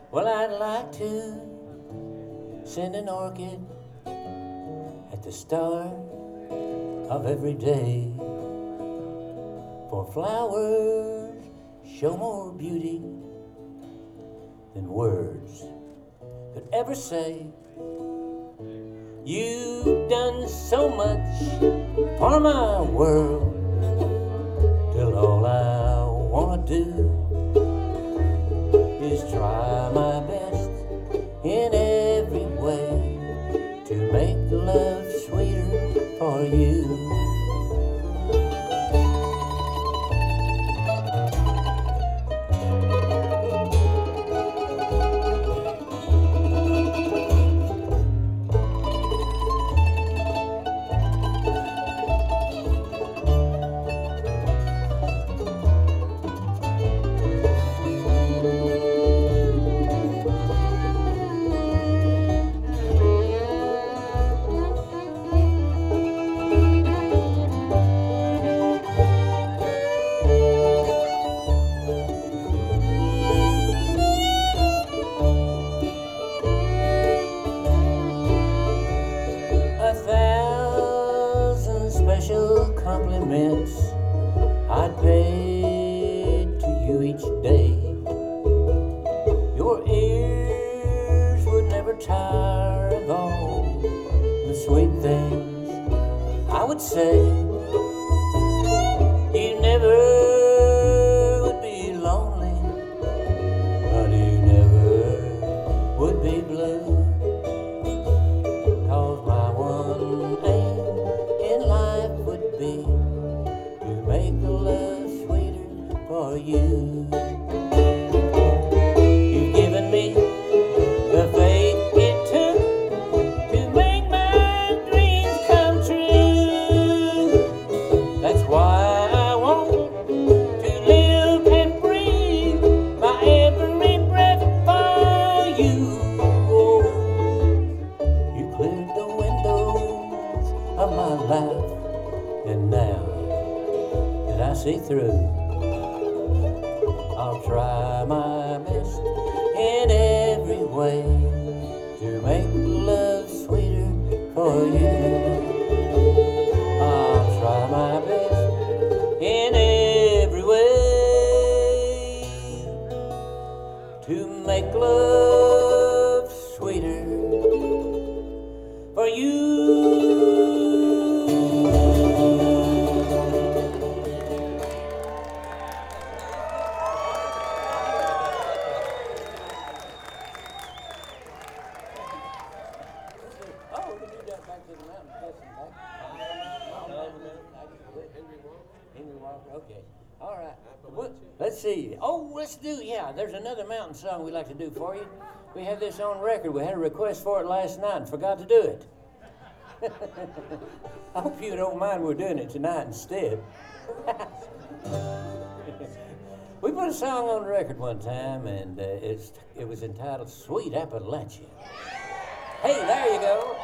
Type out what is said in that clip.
Well, I'd like to send an orchid at the start of every day. For flowers show more beauty than words could ever say. You've done so much for my world, till all I wanna do is try my best in every way to make love sweeter for you. Special compliments I'd pay to you each day. Your ears would never tire of all the sweet things I would say. You never would be lonely, but you never would be blue. 'Cause my one aim in life would be to make the love sweeter for you. You've given me the faith it took to make my dreams come true. That's why I want to live and breathe my every breath for you. Oh, you cleared the windows of my life, and now that I see through, I'll try my best in every way to make love sweeter for you. I'll try my best in every way to make love sweeter for you. Back to the mountain, Henry Walker, okay. All right. Let's see. Oh, there's another mountain song we'd like to do for you. We have this on record. We had a request for it last night and forgot to do it. I hope you don't mind we're doing it tonight instead. We put a song on the record one time, and it was entitled Sweet Appalachia. Hey, there you go.